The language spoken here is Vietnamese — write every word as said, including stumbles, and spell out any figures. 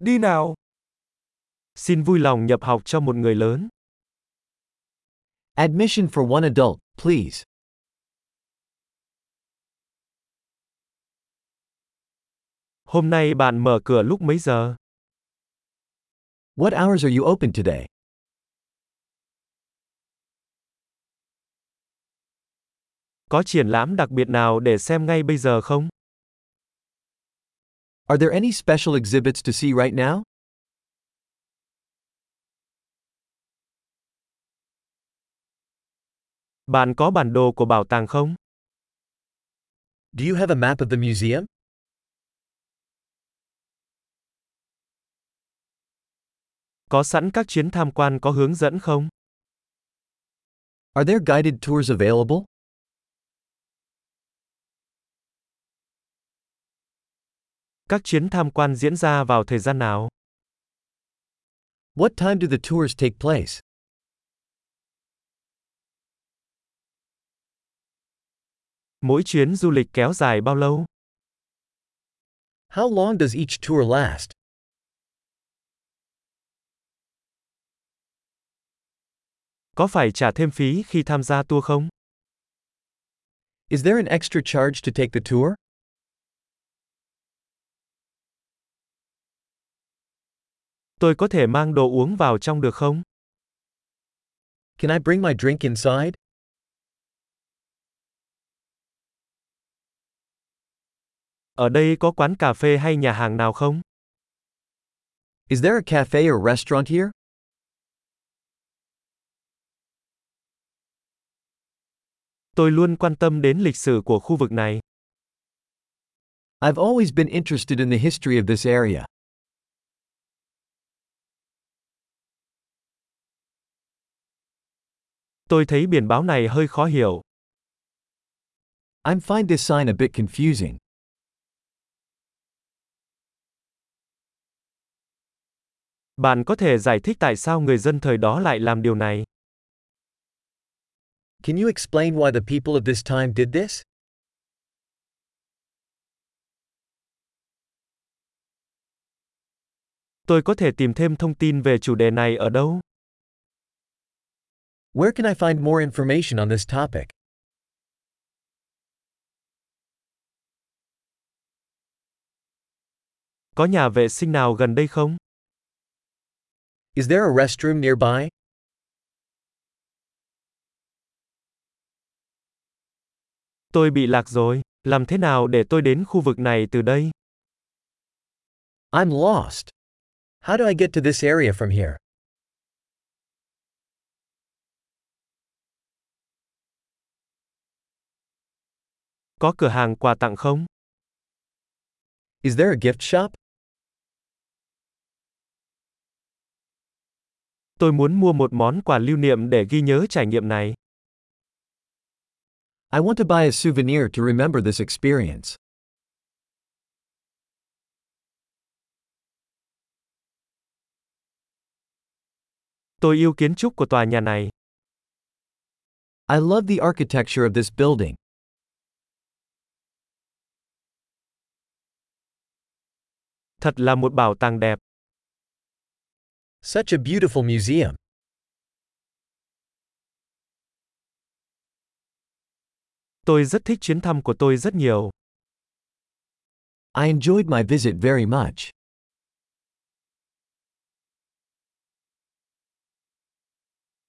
Đi nào. Xin vui lòng nhập học cho một người lớn. Admission for one adult, please. Hôm nay bạn mở cửa lúc mấy giờ? What hours are you open today? Có triển lãm đặc biệt nào để xem ngay bây giờ không? Are there any special exhibits to see right now? Bạn có bản đồ của bảo tàng không? Do you have a map of the museum? Có sẵn các chuyến tham quan có hướng dẫn không? Are there guided tours available? Các chuyến tham quan diễn ra vào thời gian nào? What time do the tours take place? Mỗi chuyến du lịch kéo dài bao lâu? How long does each tour last? Có phải trả thêm phí khi tham gia tour không? Is there an extra charge to take the tour? Tôi có thể mang đồ uống vào trong được không? Can I bring my drink inside? Ở đây có quán cà phê hay nhà hàng nào không? Is there a cafe or restaurant here? Tôi luôn quan tâm đến lịch sử của khu vực này. I've always been interested in the history of this area. Tôi thấy biển báo này hơi khó hiểu. I find this sign a bit confusing. Bạn có thể giải thích tại sao người dân thời đó lại làm điều này? Can you explain why the people of this time did this? Tôi có thể tìm thêm thông tin về chủ đề này ở đâu? Where can I find more information on this topic? Có nhà vệ sinh nào gần đây không? Is there a restroom nearby? Tôi bị lạc rồi. Làm thế nào để tôi đến khu vực này từ đây? I'm lost. How do I get to this area from here? Có cửa hàng quà tặng không? Is there a gift shop? Tôi muốn mua một món quà lưu niệm để ghi nhớ trải nghiệm này. I want to buy a souvenir to remember this experience. Tôi yêu kiến trúc của tòa nhà này. I love the architecture of this building. Thật là một bảo tàng đẹp. Such a beautiful museum. Tôi rất thích chuyến thăm của tôi rất nhiều. I enjoyed my visit very much.